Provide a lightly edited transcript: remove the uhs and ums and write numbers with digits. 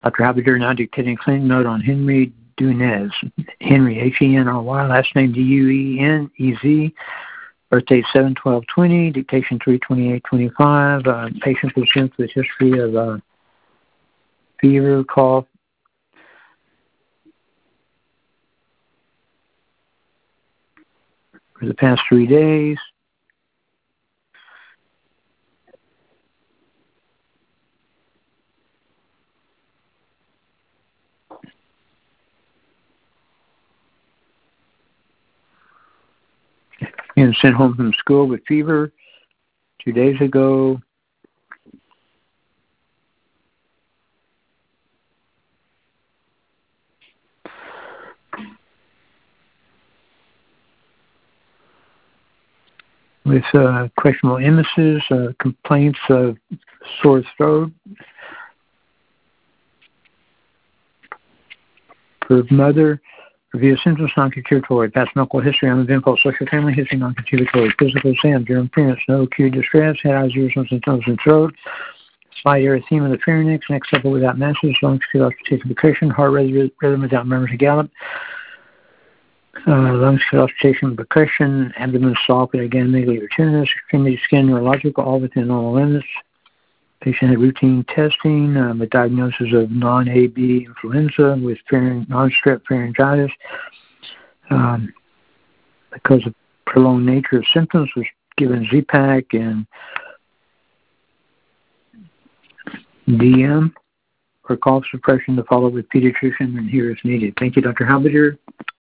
Dr. Habiger now dictating clinic note on Henry Dunez. Henry, Henry, last name Duenez, birthday 7/12/20, dictation 3/28/25. Patient presents with history of fever, cough, for the past 3 days. And sent home from school with fever 2 days ago. With questionable emesis, complaints of sore throat. For mother, review symptoms, non-contributory, past medical history, uneventful social family history, non-contributory, physical exam, germ appearance, no acute distress, head, eyes, ears, nose, and throat, slight erythema of the pharynx, neck supple without masses, lungs, auscultation, percussion, heart rhythm without murmurs and gallop, lungs, auscultation, percussion, abdomen soft, but again, megally retinitis, extremity, skin, neurological, all within normal limits. Patient had routine testing, with diagnosis of non-AB influenza with non-strep pharyngitis. Because of prolonged nature of symptoms, was given Z-Pak and DM for cough suppression to follow with pediatrician and here if needed. Thank you, Dr. Habiger.